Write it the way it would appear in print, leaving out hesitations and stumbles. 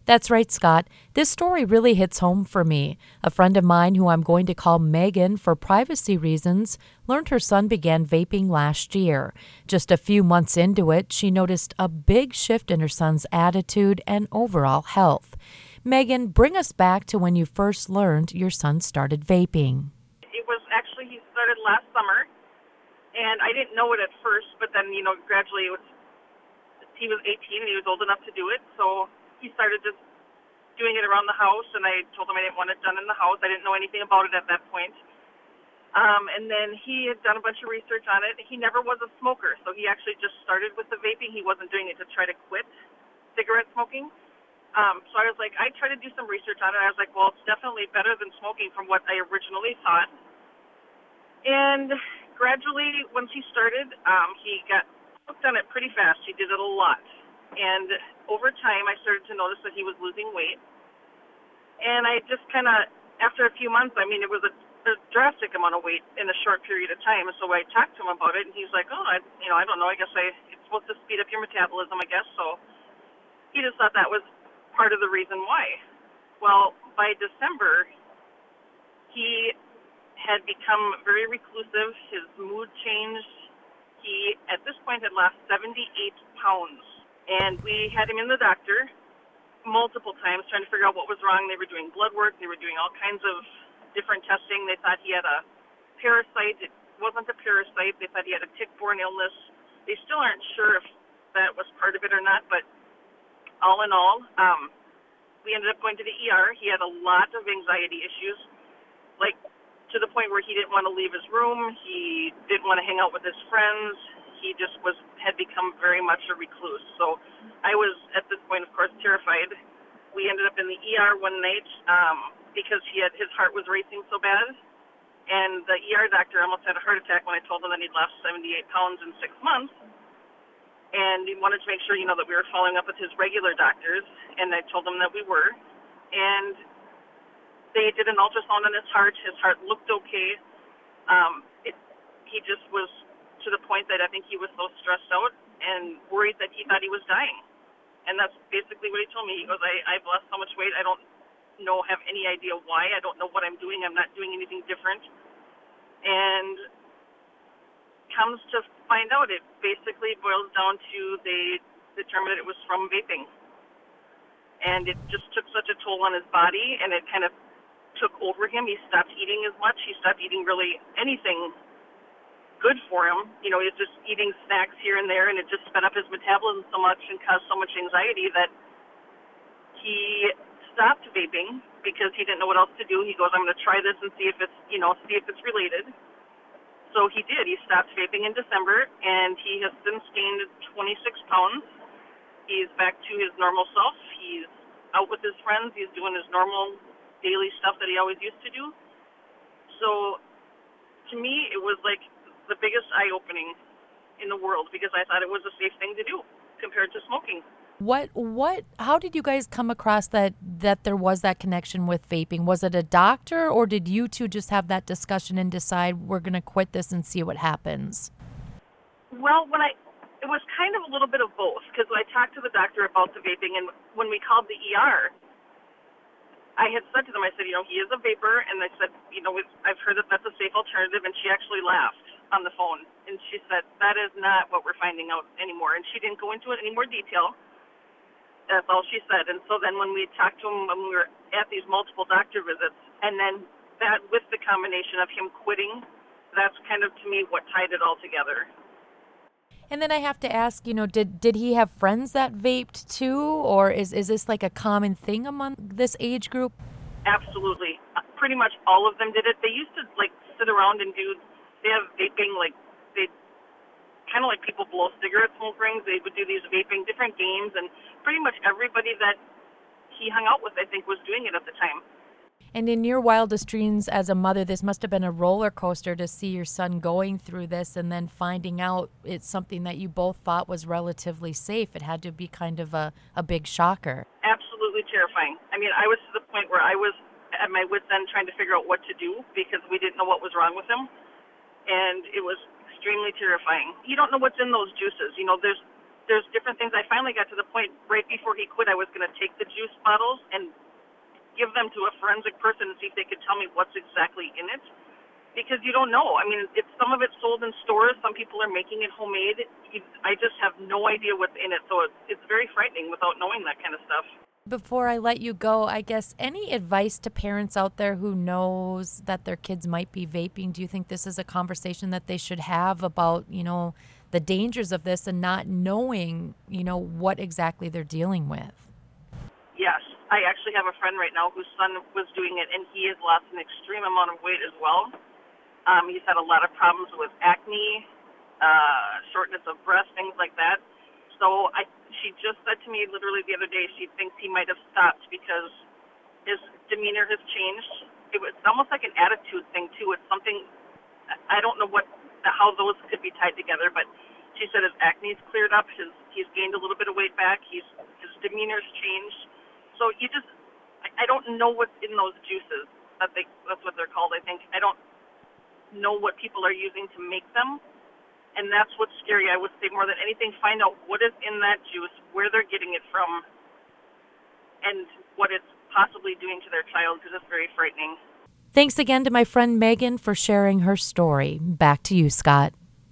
That's right, Scott. This story really hits home for me. A friend of mine, who I'm going to call Megan for privacy reasons, learned her son began vaping last year. Just a few months into it, she noticed a big shift in her son's attitude and overall health. Megan, bring us back to when you first learned your son started vaping. It was actually, he started last summer, and I didn't know it at first, but then, gradually he was 18 and he was old enough to do it, so he started just doing it around the house, and I told him I didn't want it done in the house. I didn't know anything about it at that point. And then he had done a bunch of research on it. He never was a smoker, so he actually just started with the vaping. He wasn't doing it to try to quit cigarette smoking. So I was like, I tried to do some research on it. I was like, well, it's definitely better than smoking from what I originally thought. And gradually, once he started, he got hooked on it pretty fast. He did it a lot. And over time, I started to notice that he was losing weight. And I just kind of, after a few months, it was a drastic amount of weight in a short period of time. So I talked to him about it, and he's like, I don't know. I guess it's supposed to speed up your metabolism, I guess. So he just thought that was part of the reason why. Well, by December, he had become very reclusive. His mood changed. He, at this point, had lost 78 pounds. And we had him in the doctor multiple times trying to figure out what was wrong. They were doing blood work. They were doing all kinds of different testing. They thought he had a parasite. It wasn't a parasite. They thought he had a tick-borne illness. They still aren't sure if that was part of it or not, but all in all, we ended up going to the ER. He had a lot of anxiety issues, like to the point where he didn't want to leave his room. He didn't want to hang out with his friends. He just had become very much a recluse. So I was, at this point, of course, terrified. We ended up in the ER one night because his heart was racing so bad. And the ER doctor almost had a heart attack when I told him that he'd lost 78 pounds in 6 months. And he wanted to make sure, that we were following up with his regular doctors. And I told him that we were. And they did an ultrasound on his heart. His heart looked okay. He just was to the point that I think he was so stressed out and worried that he thought he was dying. And that's basically what he told me. He goes, I've lost so much weight. I don't have any idea why. I don't know what I'm doing. I'm not doing anything different. And comes to find out, it basically boils down to they determined that it was from vaping. And it just took such a toll on his body, and it kind of took over him. He stopped eating as much. He stopped eating really anything good for him. He was just eating snacks here and there, and it just sped up his metabolism so much and caused so much anxiety that he stopped vaping because he didn't know what else to do. He goes, I'm going to try this and see if it's related. So he did. He stopped vaping in December, and he has since gained 26 pounds. He's back to his normal self. He's out with his friends. He's doing his normal daily stuff that he always used to do. So to me, it was like the biggest eye-opening in the world because I thought it was a safe thing to do compared to smoking. How did you guys come across that there was that connection with vaping? Was it a doctor, or did you two just have that discussion and decide we're going to quit this and see what happens? Well, it was kind of a little bit of both because I talked to the doctor about the vaping, and when we called the ER, I had said to them, I said, he is a vapor, and I said, I've heard that that's a safe alternative, and she actually laughed on the phone, and she said, that is not what we're finding out anymore, and she didn't go into it any more detail. That's all she said. And so then when we talked to him, when we were at these multiple doctor visits, and then that with the combination of him quitting, that's kind of, to me, what tied it all together. And then I have to ask, did he have friends that vaped too, or is this like a common thing among this age group? Absolutely. Pretty much all of them did it. They used to, sit around and they have vaping, they kind of like people blow cigarette smoke rings. They would do these vaping, different games, and pretty much everybody that he hung out with, I think, was doing it at the time. And in your wildest dreams as a mother, this must have been a roller coaster to see your son going through this and then finding out it's something that you both thought was relatively safe. It had to be kind of a big shocker. Absolutely terrifying. I was to the point where I was at my wit's end trying to figure out what to do because we didn't know what was wrong with him. And it was extremely terrifying. You don't know what's in those juices. There's there's different things. I finally got to the point right before he quit, I was going to take the juice bottles and give them to a forensic person and see if they could tell me what's exactly in it. Because you don't know. I mean, some of it's sold in stores. Some people are making it homemade. I just have no idea what's in it. So it's very frightening without knowing that kind of stuff. Before I let you go, I guess any advice to parents out there who knows that their kids might be vaping? Do you think this is a conversation that they should have about, the dangers of this and not knowing, what exactly they're dealing with? Yes. I actually have a friend right now whose son was doing it, and he has lost an extreme amount of weight as well. He's had a lot of problems with acne, shortness of breath, things like that. So she just said to me literally the other day she thinks he might have stopped because his demeanor has changed. It's almost like an attitude thing, too. It's something, I don't know how those could be tied together, but she said his acne's cleared up, he's gained a little bit of weight back, his demeanor's changed. So I don't know what's in those juices. That's what they're called, I think. I don't know what people are using to make them. And that's what's scary. I would say more than anything, find out what is in that juice, where they're getting it from, and what it's possibly doing to their child, because it's very frightening. Thanks again to my friend Megan for sharing her story. Back to you, Scott.